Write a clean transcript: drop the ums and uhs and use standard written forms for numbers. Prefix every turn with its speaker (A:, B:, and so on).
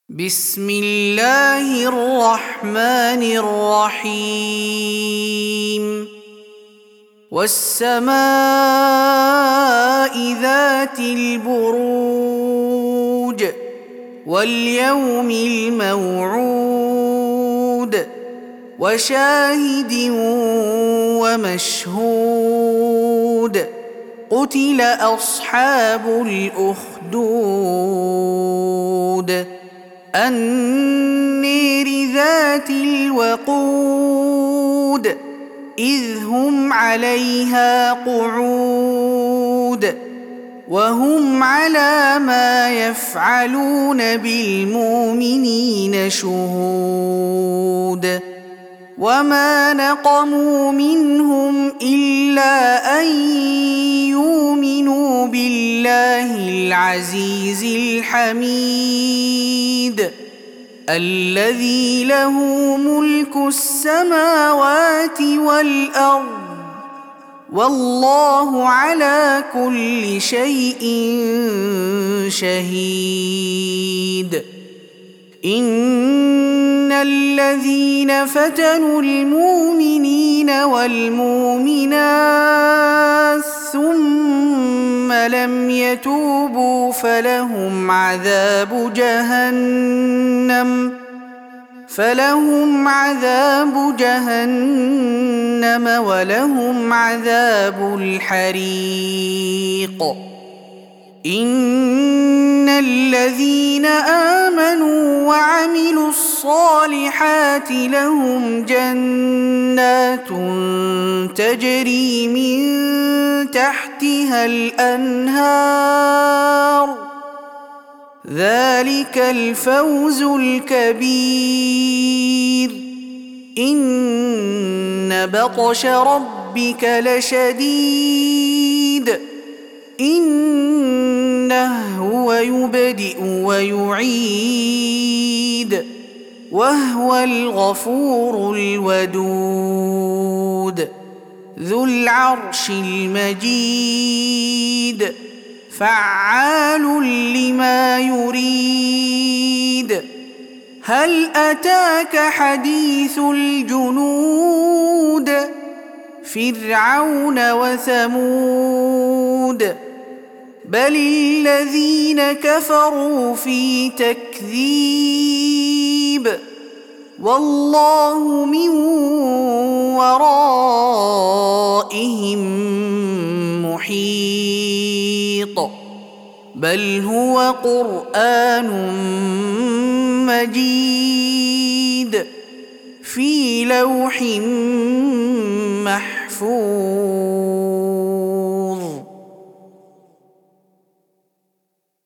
A: بسم الله الرحمن الرحيم والسماء ذات البروج واليوم الموعود وشاهد ومشهود قتل أصحاب الأخدود النير ذات الوقود إذ هم عليها قعود وهم على ما يفعلون بالمؤمنين شهود وما نقموا منهم إلا أن يؤمنوا بالله العزيز الحميد الذي له ملك السماوات والأرض والله على كل شيء شهيد إن الذين فتنوا المؤمنين والمؤمنات ثم لم يتوبوا فلهم عذاب جهنم ولهم عذاب الحريق إن الذين آمنوا وعملوا الصالحات لهم جنات تجري من تحتها الأنهار ذلك الفوز الكبير إن بطش ربك لشديد إنه هو يبدئ ويعيد وهو الغفور الودود ذو العرش المجيد فعال لما يريد هل أتاك حديث الجنود فرعون وثمود بل الذين كفروا في تكذيب والله من ورائهم محيط بل هو قرآن مجيد في لوح محفوظ